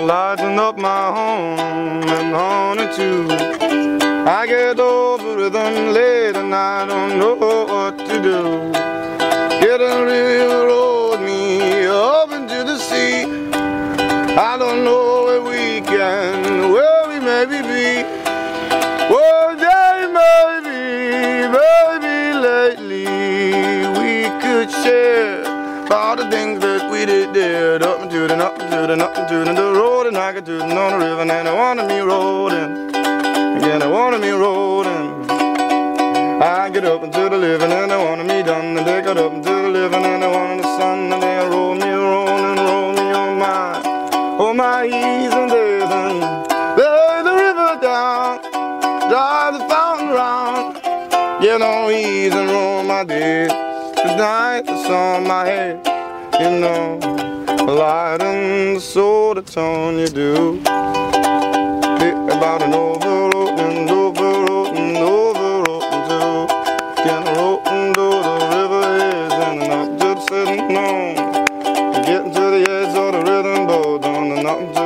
lighten up my home and honey too. I get over rhythm late and I don't know what to do. Get a railroad me up into the sea. I don't know where we can, where we maybe be. One day maybe, baby, lately we could share all the things that we did up into the road, and I could do it on the river, and I wanted me rolling, again I wanted me rolling. I get up into the living, and I wanted me done, and they got up into the living, and I wanted the sun, and they roll me rolling, roll me on my ease and days, and lay the river down, drive the fountain round, you know, ease and roll my days. Tonight the sun on my head, you know, lighten the sort of tone you do. Think about an overload and overload and overload too. Getting a road to the river is and up to the sitting home. Getting to the edge of the rhythm boat on and up to the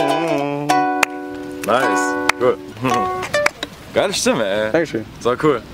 Nice, gut. Geile Stimme, ey. Dankeschön. So cool.